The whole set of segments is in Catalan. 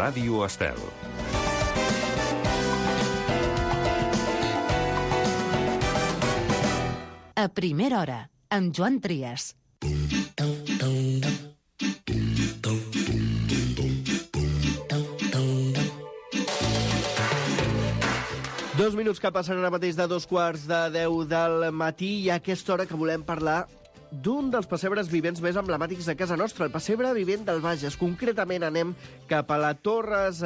Ràdio Estel. A primera hora, amb Joan Trias. Dos minuts que passen ara mateix de 2:45 del matí i a aquesta hora que volem parlar d'un dels pessebres vivents més emblemàtics de casa nostra, el pessebre vivent del Bages. Concretament anem cap a les Torres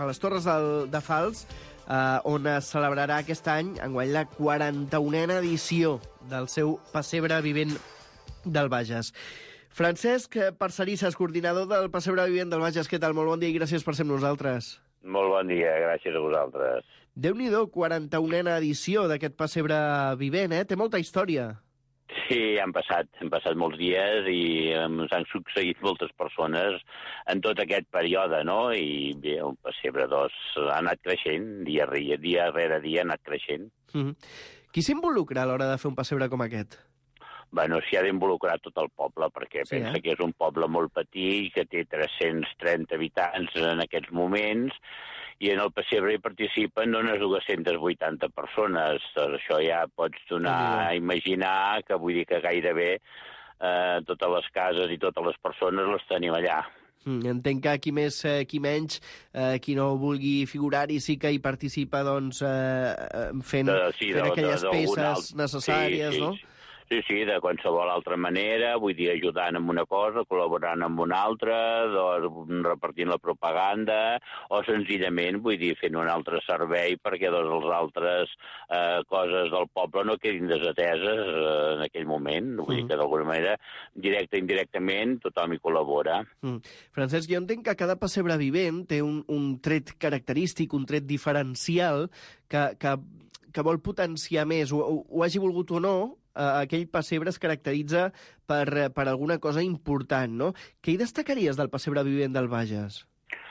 de Fals, on es celebrarà aquest any, enguany, la 41a edició del seu pessebre vivent del Bages. Francesc Parcerisses, coordinador del pessebre vivent del Bages. Què tal? Molt bon dia i gràcies per ser amb nosaltres. Molt bon dia, gràcies a vosaltres. Déu-n'hi-do, 41a edició d'aquest pessebre vivent, Té molta història. Sí, han passat molts dies i ens han succeït moltes persones en tot aquest període, no? I bé, el pessebre, ha anat creixent, dia rere dia ha anat creixent. Qui s'involucra a l'hora de fer un pessebre com aquest? Bueno, s'hi ha d'involucrar tot el poble, perquè pensa que és un poble molt petit, que té 330 habitants en aquests moments, i en el pessebre hi participen unes 280 persones. Doncs això ja pots donar a imaginar que vull dir que gairebé totes les cases i totes les persones les tenim allà. Entenc que qui més, qui menys, qui no vulgui figurar-hi sí que hi participa doncs, fent aquelles peces necessàries, no? Sí, de qualsevol altra manera, vull dir, ajudant amb una cosa, col·laborant amb una altra, doncs, repartint la propaganda, o senzillament, vull dir, fent un altre servei perquè les altres coses del poble no quedin desateses en aquell moment. Vull dir que d'alguna manera, directe i indirectament, tothom hi col·labora. Francesc, jo entenc que cada pessebre vivent té un tret característic, un tret diferencial que vol potenciar més, ho hagi volgut o no. Aquell pessebre es caracteritza per alguna cosa important, no? Què hi destacaries del pessebre vivent del Bages?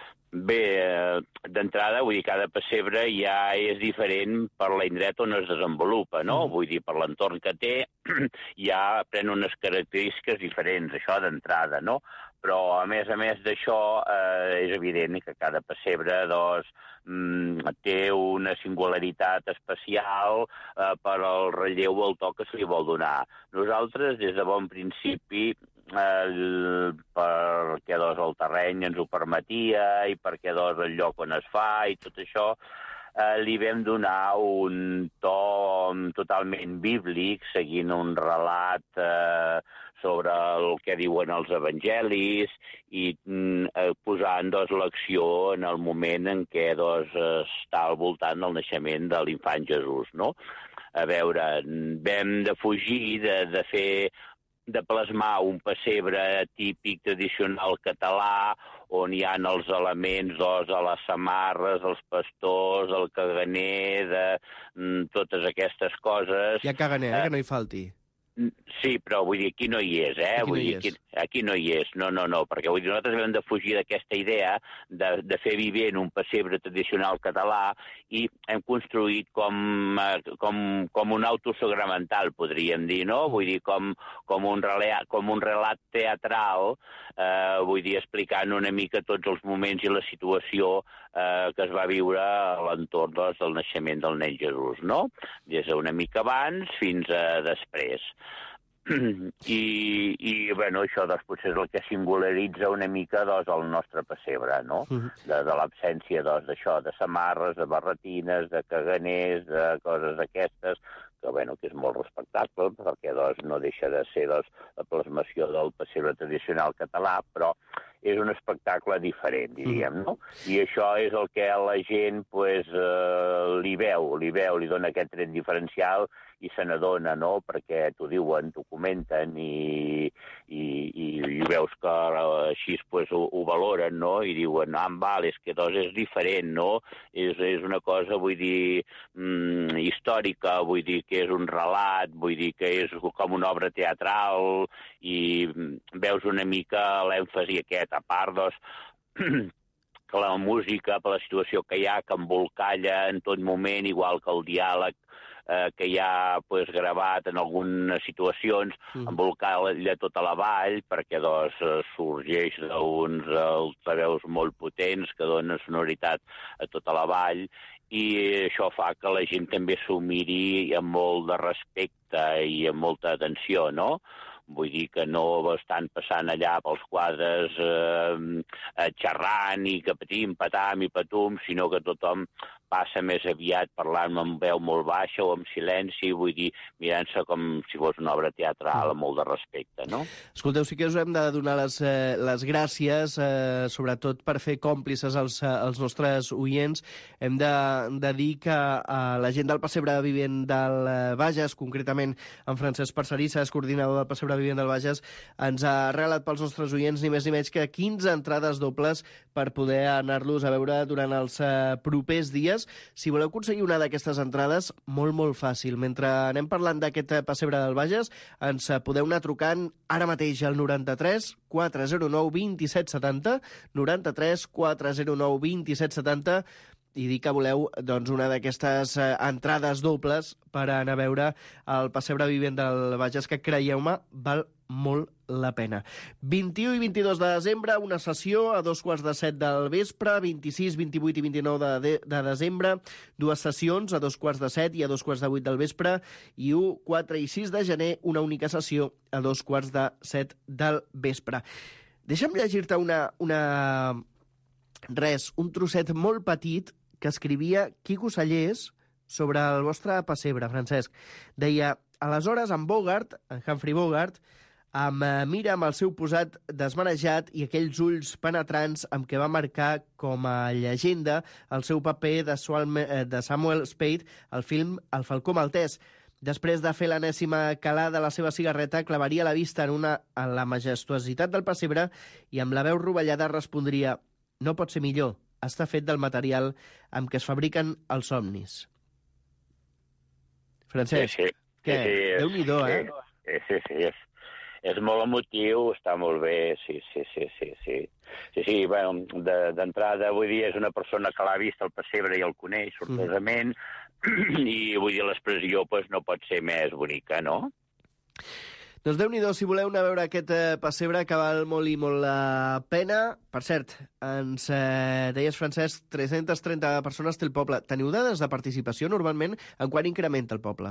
Bé, d'entrada, vull dir, cada pessebre ja és diferent per l'indret on es desenvolupa, no? Vull dir, per l'entorn que té, ja pren unes característiques diferents, això d'entrada, no? Però, a més d'això, és evident que cada pessebre, doncs, té una singularitat especial per al relleu o el to que se li vol donar. Nosaltres, des de bon principi, perquè doncs, el terreny ens ho permetia i perquè doncs, el lloc on es fa i tot això, li vam donar un to totalment bíblic, seguint un relat sobre el que diuen els evangelis i posant doncs, l'acció en el moment en què doncs, està al voltant del naixement de l'infant Jesús, no? A veure, vam de fugir de plasmar un pessebre típic tradicional català on hi ha els elements doncs, de les samarres, els pastors, el caganer, de totes aquestes coses. Hi ha caganer, que no hi falti. Sí, però vull dir, aquí no hi és, Aquí no hi és, no, perquè vull dir, nosaltres hem de fugir d'aquesta idea de fer vivent un pessebre tradicional català i hem construït com un auto sagramental, podríem dir, no? Vull dir, com un relat teatral, vull dir, explicant una mica tots els moments i la situació que es va viure a l'entorn del naixement del nen Jesús, no? Des d'una mica abans fins a després. I bueno, això doncs, potser és el que singularitza una mica doncs, el nostre pessebre, no? De l'absència doncs, d'això, de samarres, de barretines, de caganers, de coses d'aquestes, que, bueno, que és molt respectable, perquè doncs, no deixa de ser doncs, la plasmació del pessebre tradicional català, però és un espectacle diferent, diríem, no? I això és el que la gent pues, li veu, li dona aquest tret diferencial i se n'adona, no?, perquè t'ho diuen, t'ho comenten i veus que així pues, ho valoren, no?, i diuen, val, és que doncs és diferent, no?, és una cosa, vull dir, històrica, vull dir que és un relat, vull dir que és com una obra teatral i veus una mica l'èmfasi aquest, a part, doncs, que la música, per la situació que hi ha, que embolcalla en tot moment, igual que el diàleg que hi ha pues, gravat en algunes situacions, envolcar-la tota la vall, perquè sorgeix d'uns altaveus molt potents que donen sonoritat a tota la vall, i això fa que la gent també s'ho miri amb molt de respecte i amb molta atenció, no? Vull dir que no estan passant allà pels quadres xerrant i que patim, patam i patum, sinó que tothom passa més aviat parlant amb veu molt baixa o amb silenci, vull dir, mirant-se com si fos una obra teatral amb molt de respecte, no? Escolteu, sí que us hem de donar les gràcies, sobretot per fer còmplices als nostres oients. Hem de dir que la gent del Pessebre Vivent del Bages, concretament en Francesc Parcerissa, és coordinador del Pessebre Vivent del Bages, ens ha regalat pels nostres oients ni més ni menys que 15 entrades dobles per poder anar-los a veure durant els propers dies. Si voleu aconseguir una d'aquestes entrades, molt, molt fàcil. Mentre anem parlant d'aquest Pessebre del Bages, ens podeu anar trucant ara mateix al 93 409 2770, 93 409 2770, i dir que voleu doncs, una d'aquestes entrades dobles per anar a veure el Pessebre Vivent del Bages, que, creieu-me, val molt la pena. 21 i 22 de desembre, una sessió a 7:15 del vespre, 26, 28 i 29 de desembre, dues sessions a 7:15 i a 7:15 del vespre, i 1, 4 i 6 de gener, una única sessió a 7:15 del vespre. Deixa'm llegir-te un trosset molt petit que escrivia Quico Sallés sobre el vostre pessebre, Francesc. Deia, aleshores en Bogart, en Humphrey Bogart, em mira amb el seu posat desmanejat i aquells ulls penetrants amb què va marcar com a llegenda el seu paper de Samuel Spade al film El Falcó Maltès. Després de fer l'enèsima calada de la seva cigarreta, clavaria la vista en la majestuositat del pessebre i amb la veu rovellada respondria: no pot ser millor, està fet del material amb què es fabriquen els somnis. Francesc, sí. Què? Sí, Déu-n'hi-do, Sí, és molt emotiu, està molt bé, sí. Sí, bueno, d'entrada, vull dir, és una persona que l'ha vist al pessebre i el coneix, sortosament, i vull dir, l'expressió pues, no pot ser més bonica, no? Doncs Déu-n'hi-do, si voleu anar a veure aquest pessebre, que val molt i molt la pena. Per cert, ens deies, Francesc, 330 persones té el poble. Teniu dades de participació normalment? En quan incrementa el poble?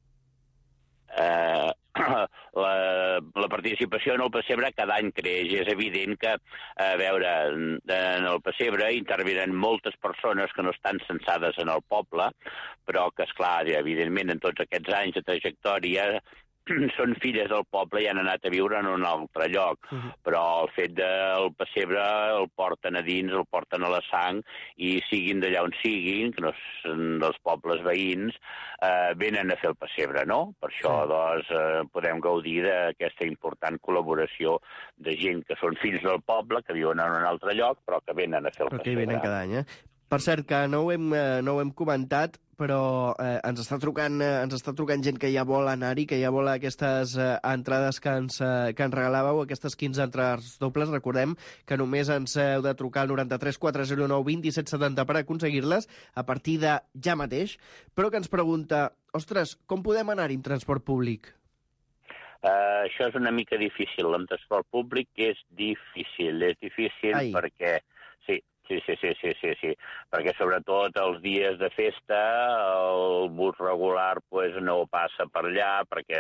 La participació en el pessebre cada any creix. És evident que, a veure, en el pessebre intervenen moltes persones que no estan censades en el poble, però que, esclar, evidentment, en tots aquests anys de trajectòria són filles del poble i han anat a viure en un altre lloc, però el fet del pessebre el porten a dins, el porten a la sang, i siguin d'allà on siguin, que no són dels pobles veïns, venen a fer el pessebre, no? Per això, doncs, podem gaudir d'aquesta important col·laboració de gent que són fills del poble, que viuen en un altre lloc, però que venen a fer el pessebre. Però que hi venen cada any, Per cert, que no ho hem comentat, però ens està trucant gent que ja vol anar-hi, que ja vol aquestes entrades que ens regalàveu, aquestes 15 entrades dobles. Recordem que només ens heu de trucar al 93 409 2770 per aconseguir-les a partir de ja mateix, però que ens pregunta, ostres, com podem anar-hi en transport públic? Això és una mica difícil. En transport públic és difícil. Perquè... Sí, perquè sobretot els dies de festa el bus regular pues, no passa per allà perquè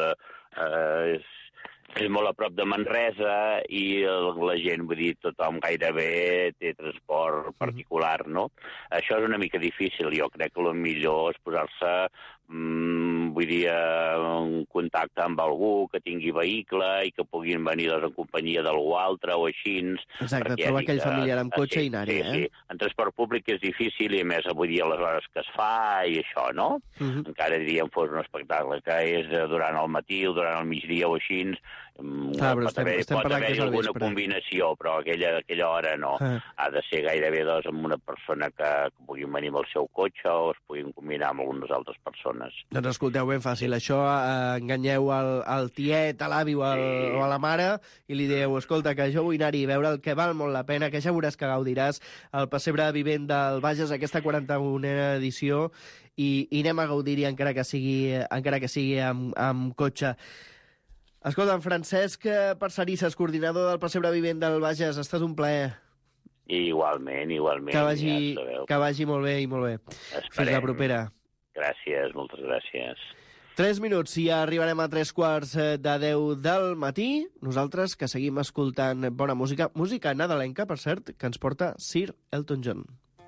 és molt a prop de Manresa i la gent, vull dir, tothom gairebé té transport particular, no? Això és una mica difícil. Jo crec que el millor és posar-se vull dir, en contacte amb algú que tingui vehicle i que puguin venir en companyia d'algú altre o així. Exacte, trobar aquell familiar amb cotxe i anar-hi, Sí. En transport públic és difícil i, a més, vull dir, a les hores que es fa i això, no? Encara diríem fos un espectacle que és durant el matí o durant el migdia o així, Clar, però pot haver-hi alguna combinació, però aquella hora no. Ha de ser gairebé amb una persona que puguin venir amb el seu cotxe o es puguin combinar amb algunes altres persones. Doncs escolteu, ben fàcil. Això enganyeu al tiet, a l'avi o a la mare i li dieu, escolta, que jo vull anar-hi a veure el que val molt la pena, que ja veuràs que gaudiràs el pessebre vivent del Bages, aquesta 41a edició, i anem a gaudir-hi encara que sigui amb cotxe. Escolta, en Francesc Parcerisses, coordinador del pessebre vivent del Bages, ha estat un plaer. Igualment. Que vagi molt bé i molt bé. Esperem. Fins la propera. Gràcies, moltes gràcies. 3 minuts i arribarem a 3:45 del matí. Nosaltres que seguim escoltant bona música nadalenca, per cert, que ens porta Sir Elton John.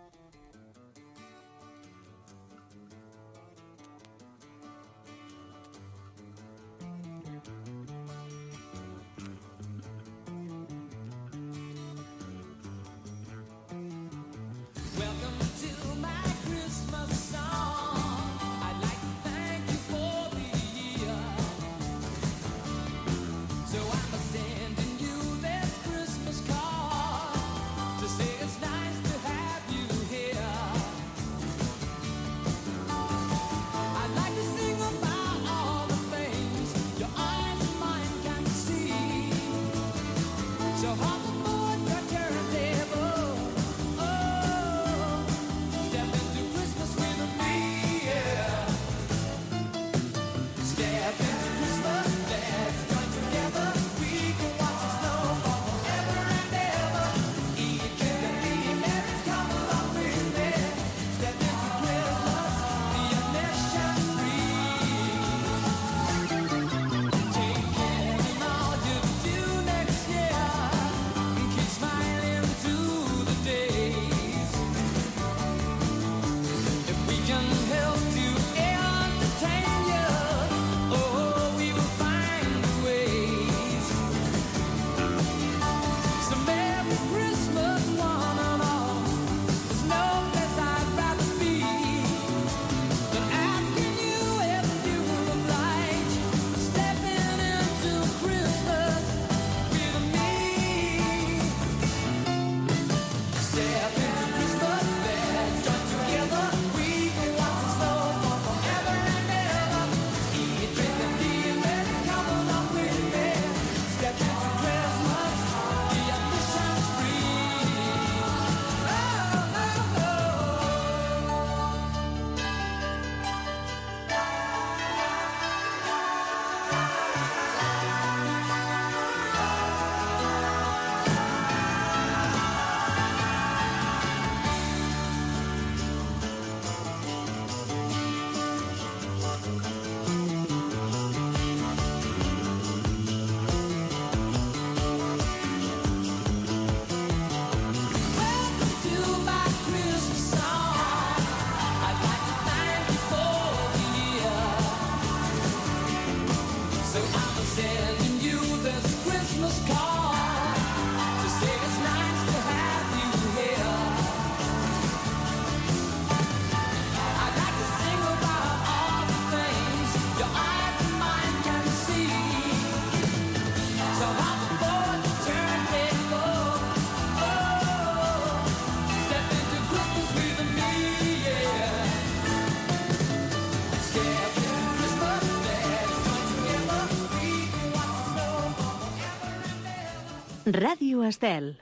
Ràdio Estel.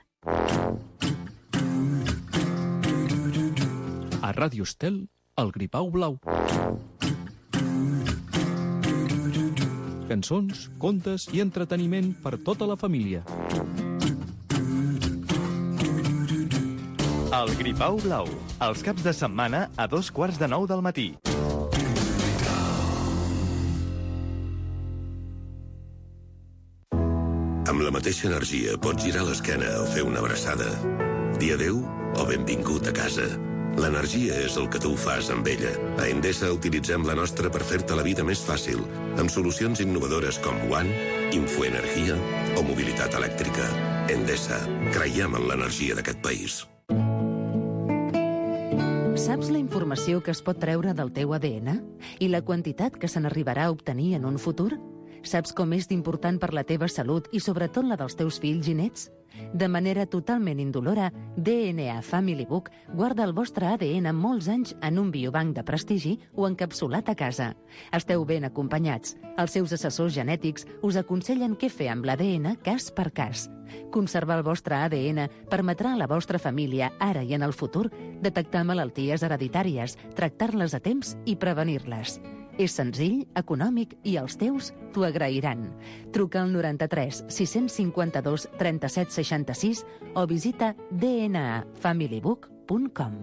A Ràdio Estel, el Gripau Blau. Cançons, contes i entreteniment per tota la família. El Gripau Blau, els caps de setmana a 8:45 del matí. Amb la mateixa energia pots girar l'esquena o fer una abraçada. Dir adéu o benvingut a casa. L'energia és el que tu fas amb ella. A Endesa utilitzem la nostra per fer-te la vida més fàcil, amb solucions innovadores com One, Infoenergia o mobilitat elèctrica. Endesa, creiem en l'energia d'aquest país. Saps la informació que es pot treure del teu ADN? I la quantitat que se n'arribarà a obtenir en un futur? Saps com és d'important per la teva salut i sobretot la dels teus fills i nets? De manera totalment indolora, DNA Family Book guarda el vostre ADN molts anys en un biobanc de prestigi o encapsulat a casa. Esteu ben acompanyats. Els seus assessors genètics us aconsellen què fer amb l'ADN cas per cas. Conservar el vostre ADN permetrà a la vostra família, ara i en el futur, detectar malalties hereditàries, tractar-les a temps i prevenir-les. És senzill, econòmic i els teus t'ho agrairan. Truca al 93 652 37 66 o visita dnafamilybook.com.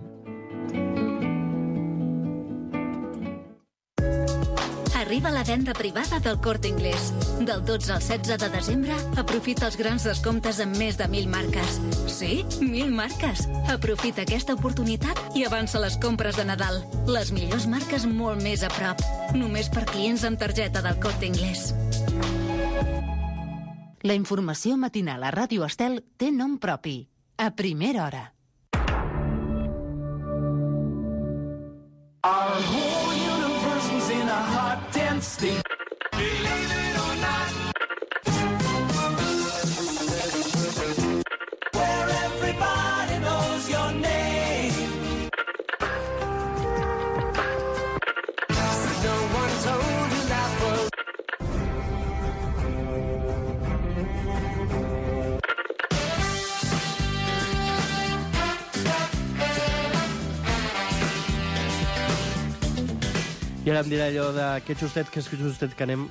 Arriba la venda privada del Corte Inglés. Del 12 al 16 de desembre, aprofita els grans descomptes amb més de 1.000 marques. Sí, 1.000 marques. Aprofita aquesta oportunitat i avança les compres de Nadal. Les millors marques molt més a prop. Només per clients amb targeta del Corte Inglés. La informació matinal a Ràdio Estel té nom propi. A primera hora. Our whole universe was in a hot, dense state. Believe it or not. Where everybody knows your name. No one told you that was. I ara em dirà allò de que justet que anem...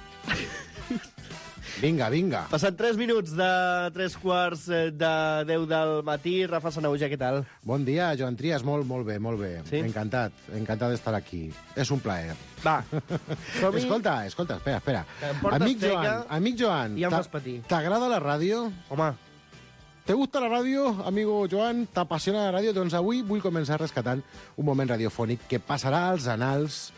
Vinga, vinga. Passant 3 minuts de 3:15 de 10 del matí. Rafa Sanahuja, què tal? Bon dia, Joan Trias. Molt bé, molt bé. Sí? Encantat d'estar aquí. És un plaer. Va, som-hi. Escolta, espera. Que em portes Amic Joan, i ja em fas patir. t'agrada la ràdio? Home, ¿Te gusta la ràdio, amigo Joan? ¿T'apassiona la ràdio? Doncs avui vull començar rescatant un moment radiofònic que passarà als anals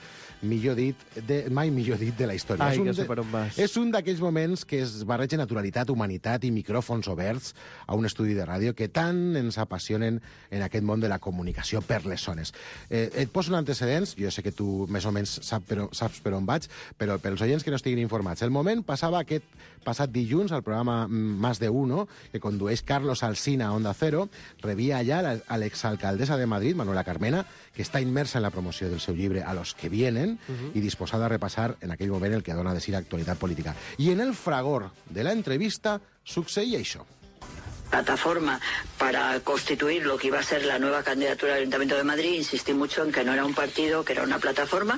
mai millor dit de la història. Ai, que sé per on vas. És un d'aquells moments que es barreja naturalitat, humanitat i micròfons oberts a un estudi de ràdio que tant ens apassionen en aquest món de la comunicació per les zones. Et poso antecedents, jo sé que tu més o menys saps per on vaig, però pels oients que no estiguin informats. El moment passava aquest passat dilluns al programa Más de Uno, que condueix Carlos Alsina a Onda Cero, rebia allà a l'exalcaldessa de Madrid, Manuela Carmena, que està immersa en la promoció del seu llibre A los que vienen, y disposada a repassar en aquell moment el que dona de si l'actualitat política. I en el fragor de la entrevista succeïa això. Plataforma para constituir lo que iba a ser la nueva candidatura del Ayuntamiento de Madrid, insistí mucho en que no era un partido, que era una plataforma.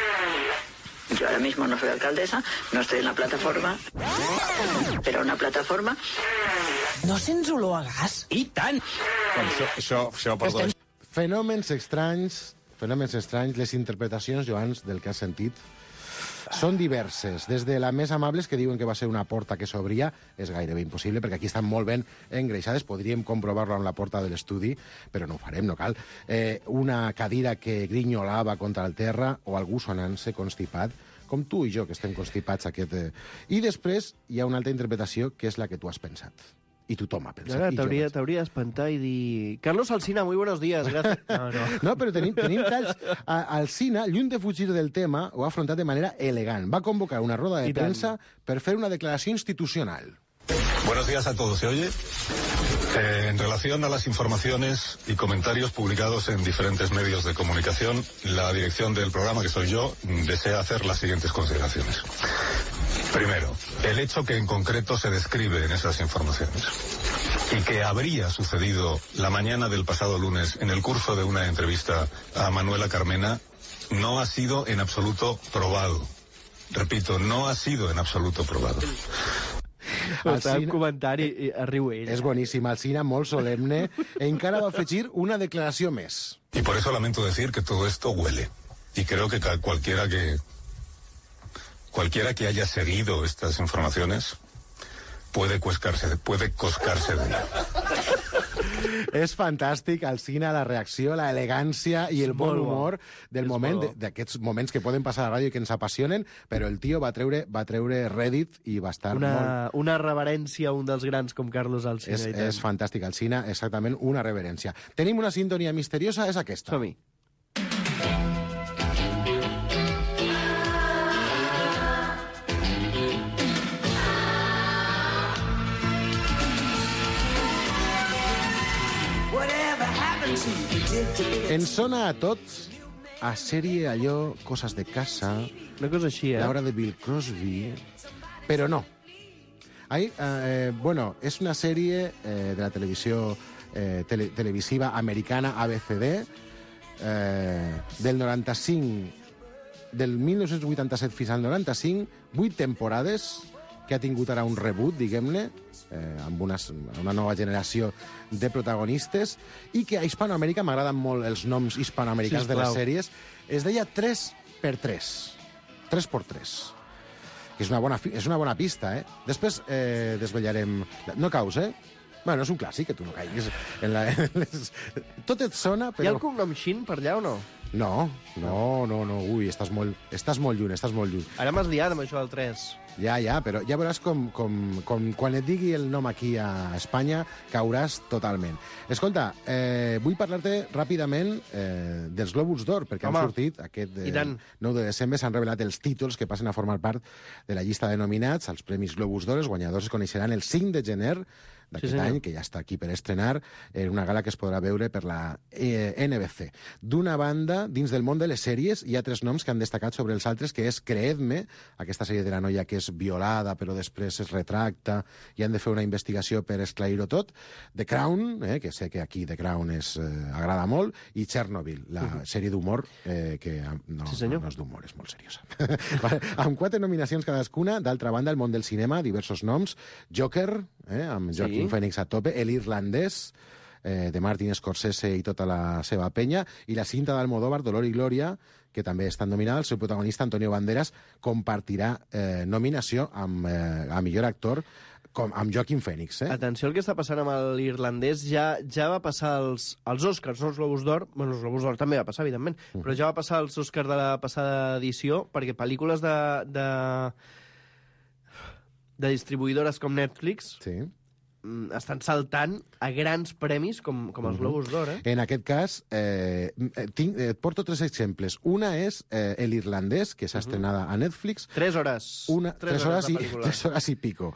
Yo ahora mismo no soy alcaldesa, no estoy en la plataforma, però una plataforma... No sents olor a gas? I tant! Això, perdó. Fenòmens estranys, les interpretacions, Joan, del que has sentit, són diverses. Des de les més amables, que diuen que va ser una porta que s'obria, és gairebé impossible, perquè aquí estan molt ben engreixades, podríem comprovar-ho amb la porta de l'estudi, però no ho farem, no cal. Una cadira que grinyolava contra el terra, o algú sonant-se constipat, com tu i jo, que estem constipats aquest... I després hi ha una altra interpretació, que és la que tu has pensat. Y tothom ha pensat. Ara t'hauria d'espantar i dir... Carlos Alsina, muy buenos días. Gracias. No, però tenim talls. Alsina, lluny de fugir del tema, ho ha afrontat de manera elegant. Va convocar una roda de premsa per fer una declaració institucional. Buenos días a todos, ¿se oye? En relación a las informaciones y comentarios publicados en diferentes medios de comunicación, la dirección del programa, que soy yo, desea hacer las siguientes consideraciones. Primero, el hecho que en concreto se describe en esas informaciones y que habría sucedido la mañana del pasado lunes en el curso de una entrevista a Manuela Carmena no ha sido en absoluto probado. Repito, no ha sido en absoluto probado. Estava un comentari, riu ell. És boníssim, Alsina, molt solemne, encara va afegir una declaració més. Y por eso lamento decir que todo esto huele. Y creo que cualquiera que haya seguido estas informaciones puede coscarse de ello. És fantàstic, Alsina, la reacció, la elegància i el bon humor del moment, d'aquests moments que poden passar a la ràdio i que ens apassionen, però el tio va treure rèdit i va estar molt... Una reverència a un dels grans com Carlos Alsina. És fantàstic, Alsina, exactament una reverència. Tenim una sintonia misteriosa, és aquesta. Som-hi. Ens sona a tots a sèrie allò, Coses de casa, una cosa així, La hora de Bill Crosby, però no. Bueno, és una sèrie de la televisió televisiva americana ABCD del 1987 fins al 95, 8 temporades, que ha tingut ara un reboot, diguem-ne, amb una nova generació de protagonistes, i que a Hispanoamèrica m'agraden molt els noms hispanoamericans de les sèries. Es deia 3x3. 3x3. Que és una bona pista, eh? Després desvetllarem... No caus, eh? Bueno, és un clàssic, que tu no caiguis. Tot et sona, però... Hi ha el cognom Shin per allà o no? No. Ui, estàs molt lluny. Ara m'has liat amb això del 3. Ja, però ja veuràs com quan et digui el nom aquí a Espanya cauràs totalment. Escolta, vull parlar-te ràpidament dels Globus d'Or, perquè han sortit aquest 9 de desembre, s'han revelat els títols que passen a formar part de la llista de nominats als Premis Globus d'Or. Els guanyadors es coneixeran el 5 de gener d'aquest any, que ja està aquí per estrenar, una gala que es podrà veure per la NBC. D'una banda, dins del món de les sèries, hi ha 3 noms que han destacat sobre els altres, que és Creedme, aquesta sèrie de la noia que és violada però després es retracta i han de fer una investigació per esclarir-ho tot, The Crown, que sé que aquí The Crown agrada molt, i Chernobyl, la sèrie d'humor, que no és d'humor, és molt seriosa. Amb 4 nominacions cadascuna. D'altra banda, el món del cinema, diversos noms, Joker, amb Joaquin Phoenix a tope, El irlandès, de Martin Scorsese i tota la seva penya, i la cinta d'Almodóvar, Dolor i Glòria, que també està nominada. El seu protagonista, Antonio Banderas, compartirà nominació a millor actor amb Joaquin Phoenix. Atenció al que està passant amb l'irlandès. Ja va passar els Oscars, no els Globus d'Or. Bueno, els Globus d'Or també va passar, evidentment, però ja va passar els Oscars de la passada edició, perquè pel·lícules de distribuïdores com Netflix estan saltant a grans premis com els Globus d'Or. En aquest cas, et porto 3 exemples. Una és El irlandès, que s'ha estrenada a Netflix. 3 hores. 3 hores i pico.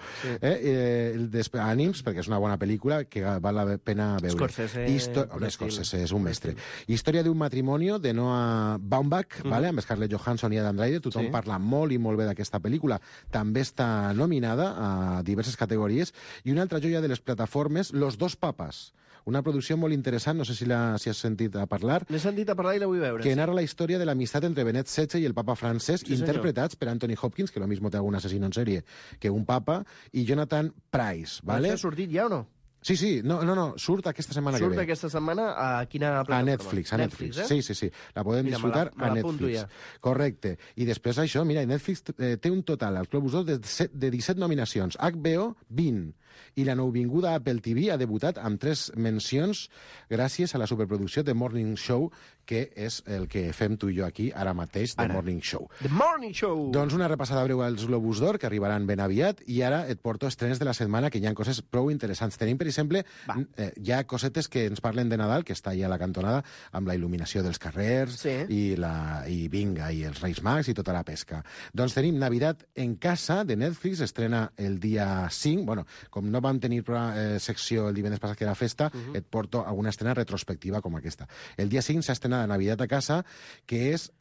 Ànims, perquè és una bona pel·lícula que val la pena veure. Scorsese és un mestre. Història d'un matrimoni de Noah Baumbach, amb Scarlett Johansson i Adam Driver. Tothom parla molt i molt bé d'aquesta pel·lícula. També està nominada a diverses categories. I una altra joia de les plataformes, Los dos papas. Una producció molt interessant, no sé si has sentit a parlar. L'he sentit a parlar i la vull veure. Que narra la història de l'amistat entre Benet XVI i el papa francès, interpretats per Anthony Hopkins, que lo mismo té algun assassino en sèrie que un papa, i Jonathan Pryce. Això ha sortit ja o no? Sí, no, surt aquesta setmana que ve. Surt aquesta setmana a quina plataforma? A Netflix. Sí. La podem disfrutar a Netflix. Correcte. I després això, mira, Netflix té un total als Globus d'Or de 17 nominacions. HBO, 20. I la nouvinguda Apple TV ha debutat amb 3 mencions gràcies a la superproducció de Morning Show, que és el que fem tu i jo aquí ara mateix, The Morning Show. The Morning Show! Doncs una repassada breu als Globus d'Or, que arribaran ben aviat, i ara et porto estrenes de la setmana, que hi ha coses prou interessants. Tenim, per exemple, hi ha cosetes que ens parlen de Nadal, que està allà a la cantonada, amb la il·luminació dels carrers, i Vinga, i els Reis Mags, i tota la pesca. Doncs tenim Navidad en casa, de Netflix, estrena el dia 5. Bueno, com no vam tenir secció el divendres passat, que era festa, et porto alguna estrena retrospectiva com aquesta. El dia 5 s'ha estrenat Navidad a casa, que és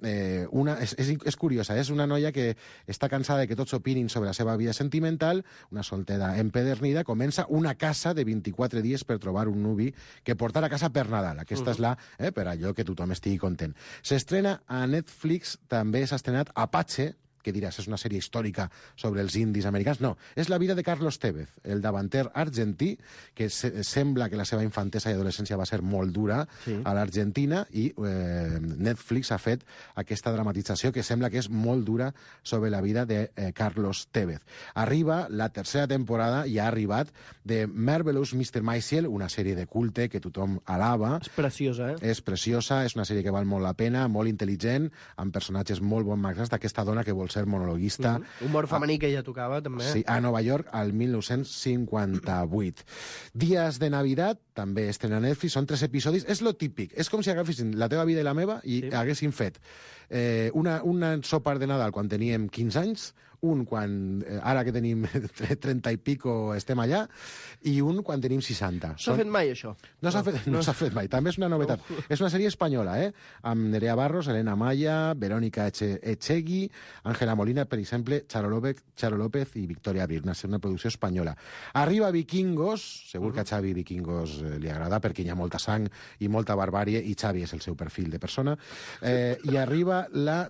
curiosa. És una noia que està cansada de que tots opinin sobre la seva vida sentimental, una soltera empedernida, comença una casa de 24 dies per trobar un nuvi que portar a casa per Nadal. Aquesta és la, per allò que tothom estigui content. S'estrena a Netflix, també s'ha estrenat Apache, que diràs, és una sèrie històrica sobre els indis americans. No, és la vida de Carlos Tevez, el davanter argentí, que sembla que la seva infantesa i adolescència va ser molt dura a l'Argentina, i Netflix ha fet aquesta dramatització que sembla que és molt dura sobre la vida de Carlos Tevez. Arriba la 3a temporada, i ha arribat, de Marvelous Mr. Maisel, una sèrie de culte que tothom alaba. És preciosa, És preciosa, és una sèrie que val molt la pena, molt intel·ligent, amb personatges molt bon magres d'aquesta dona que vol ser monologuista. Humor femení que ja tocava, també. Sí, a Nova York, al 1958. Dies de Navidad, també estrena Netflix, són 3 episodis, és lo típic, és com si agafessin la teva vida i la meva i haguessin fet un sopar de Nadal quan teníem 15 anys, un quan, ara que tenim 30 i pico estem allà, i un quan tenim 60. S'ha fet mai, això? No s'ha fet mai, també és una novetat. És una sèrie espanyola, amb Nerea Barros, Elena Maya, Verónica Echegui, Ángela Molina, per exemple, Charo López i Victoria Abril, una producció espanyola. Arriba Vikingos, segur que a Xavi Vikingos li agrada, perquè hi ha molta sang i molta barbàrie, i Xavi és el seu perfil de persona, i arriba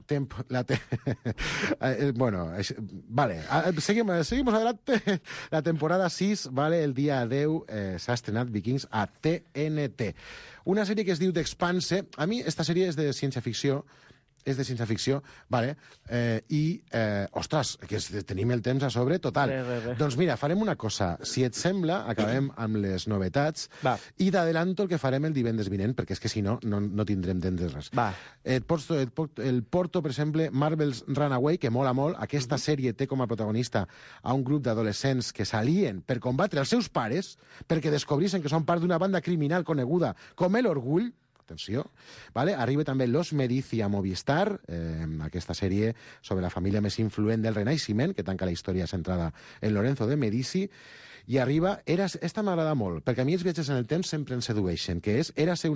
bueno, vale, seguimos adelante. La temporada 6, vale, el dia 10 s'ha estrenat Vikings a TNT. Una sèrie que es diu The Expanse. A mi esta sèrie és de ciència-ficció, vale? Ostres, que tenim el temps a sobre total. Doncs mira, farem una cosa. Si et sembla, acabem amb les novetats i d'adelanto el que farem el divendres vinent, perquè és que si no, no tindrem temps de res. El porto, per exemple, Marvel's Runaway, que mola molt. Aquesta sèrie té com a protagonista a un grup d'adolescents que s'alien per combatre els seus pares perquè descobreixen que són part d'una banda criminal coneguda com el Orgull. Atenció, vale? Arriba també Los Medici a Movistar, aquesta sèrie sobre la família més influent del Renaixement, que tanca la història centrada en Lorenzo de Medici, i arriba, esta m'agrada molt, perquè a mi els viatges en el temps sempre em sedueixen, que és Érase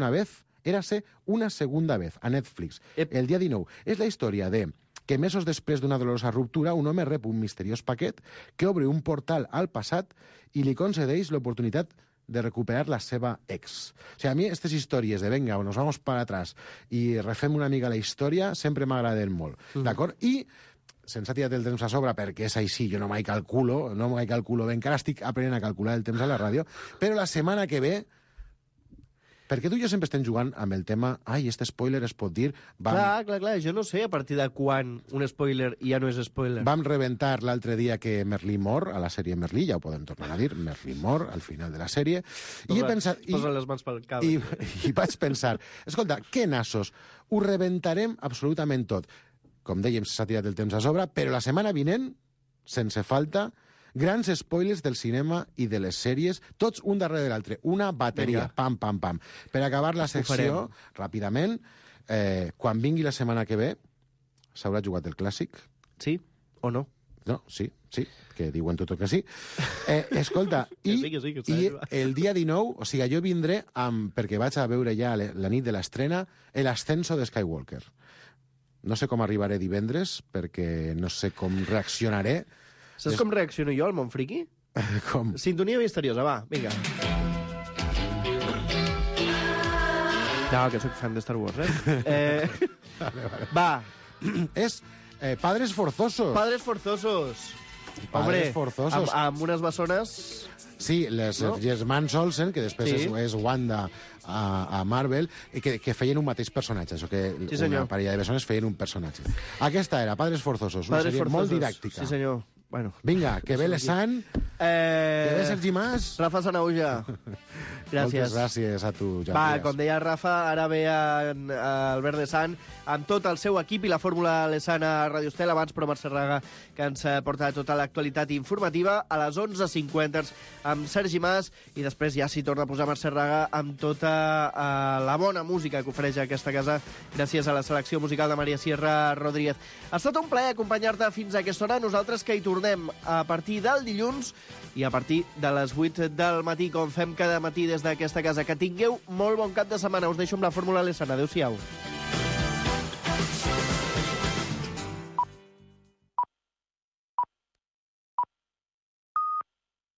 una segunda vez, a Netflix, el dia 19. És la història de que mesos després d'una dolorosa ruptura, un home rep un misteriós paquet que obre un portal al passat i li concedeix l'oportunitat de recuperar la seva ex. O sigui, a mi aquestes històries de venga, o nos vamos para atrás i refem una mica la història, sempre m'agraden molt. D'acord? I sense tirar el temps a sobre, perquè és així, jo no mai calculo bé, encara estic aprenent a calcular el temps a la ràdio, però la setmana que ve, perquè tu i jo sempre estem jugant amb el tema este spoiler es pot dir... Clar, jo no sé a partir de quan un spoiler ja no és spoiler. Vam rebentar l'altre dia que Merlí mor a la sèrie Merlí, ja ho podem tornar a dir, Merlí mor al final de la sèrie, i he pensat... Posa les mans pel cap. I vaig pensar, escolta, que nassos, ho rebentarem absolutament tot. Com dèiem, s'ha tirat el temps a sobre, però la setmana vinent, sense falta, grans spoilers del cinema i de les sèries, tots un darrere de l'altre. Una bateria, pam, pam, pam. Per acabar la secció, ràpidament, quan vingui la setmana que ve, s'haurà jugat el clàssic. Sí o no? No, sí, que diuen tot que sí. Escolta, i el dia 19, o sigui, jo vindré perquè vaig a veure ja la nit de l'estrena El ascenso de Skywalker. No sé com arribaré divendres, perquè no sé com reaccionaré. Saps com reacciono jo al món friqui? Com? Sintonia misteriosa, va, vinga. No, que sóc fan de Star Wars, Vale. Va. És Padres Forzosos. Padres Forzosos. Padres Forzosos. Amb unes bessones... Sí, les germans Olsen, que després és Wanda a Marvel, que feien un mateix personatge, o que una parella de bessones feien un personatge. Aquesta era Padres Forzosos, una sèrie molt didàctica. Sí, senyor. Bueno, vinga, que ve l'Esan, que ve Sergi Mas. Rafa Sanauja. Gràcies. Moltes gràcies a tu, Joan. Va, com deia Rafa, ara ve Albert de Sant amb tot el seu equip i la fórmula Lesan a Radio Estel, abans però Mercè Raga, que ens porta tota l'actualitat informativa a les 11:50 amb Sergi Mas, i després ja s'hi torna a posar Mercè Raga amb tota la bona música que ofereix aquesta casa gràcies a la selecció musical de Maria Sierra Rodríguez. Ha estat un plaer acompanyar-te fins a aquesta hora. Nosaltres que hi tornem a partir del dilluns i a partir de les 8 del matí, com fem cada matí des d'aquesta casa. Que tingueu molt bon cap de setmana. Us deixo amb la fórmula Lesan. Adéu-siau.